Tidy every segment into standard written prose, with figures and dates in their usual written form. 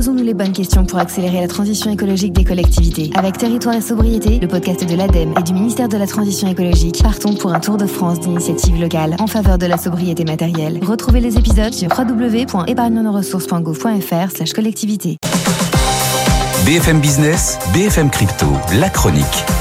Posons-nous les bonnes questions pour accélérer la transition écologique des collectivités. Avec Territoire et Sobriété, le podcast de l'ADEME et du ministère de la Transition écologique, partons pour un tour de France d'initiatives locales en faveur de la sobriété matérielle. Retrouvez les épisodes sur www.épargnenoressources.gouv.fr/collectivité. BFM Business, BFM Crypto, la chronique.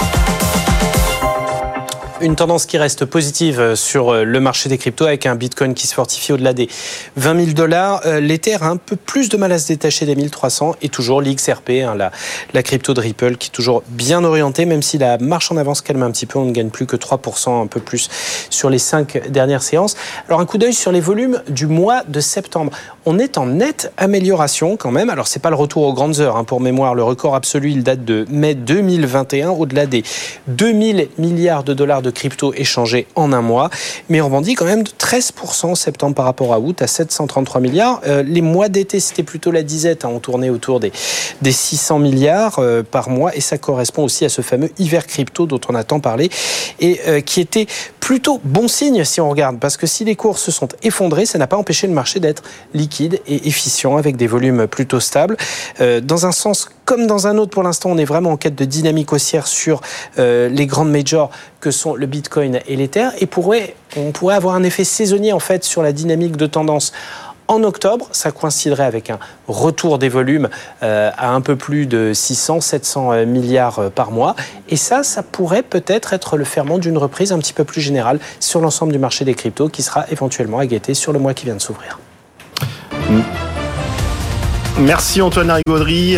Une tendance qui reste positive sur le marché des cryptos avec un Bitcoin qui se fortifie au-delà des $20 000. L'Ether a un peu plus de mal à se détacher des 1300 et toujours l'XRP, la crypto de Ripple qui est toujours bien orientée, même si la marche en avance calme un petit peu, on ne gagne plus que 3%, un peu plus sur les 5 dernières séances. Alors un coup d'œil sur les volumes du mois de septembre. On est en nette amélioration quand même. Alors c'est pas le retour aux grandes heures, pour mémoire. Le record absolu, il date de mai 2021, au-delà des 2000 milliards de dollars de crypto échangés en un mois, mais on rebondit quand même de 13% en septembre par rapport à août, à 733 milliards. Les mois d'été, c'était plutôt la disette, on tournait autour des 600 milliards par mois, et ça correspond aussi à ce fameux hiver crypto dont on a tant parlé, et qui était plutôt bon signe si on regarde, parce que si les cours se sont effondrés, ça n'a pas empêché le marché d'être liquide et efficient, avec des volumes plutôt stables. Dans un sens comme dans un autre, pour l'instant, on est vraiment en quête de dynamique haussière sur les grandes majors que sont le Bitcoin et l'Ether, et on pourrait avoir un effet saisonnier en fait sur la dynamique de tendance. En octobre, ça coïnciderait avec un retour des volumes à un peu plus de 600-700 milliards par mois. Et ça pourrait peut-être être le ferment d'une reprise un petit peu plus générale sur l'ensemble du marché des cryptos qui sera éventuellement à guetter sur le mois qui vient de s'ouvrir. Merci Antoine Larigauderie.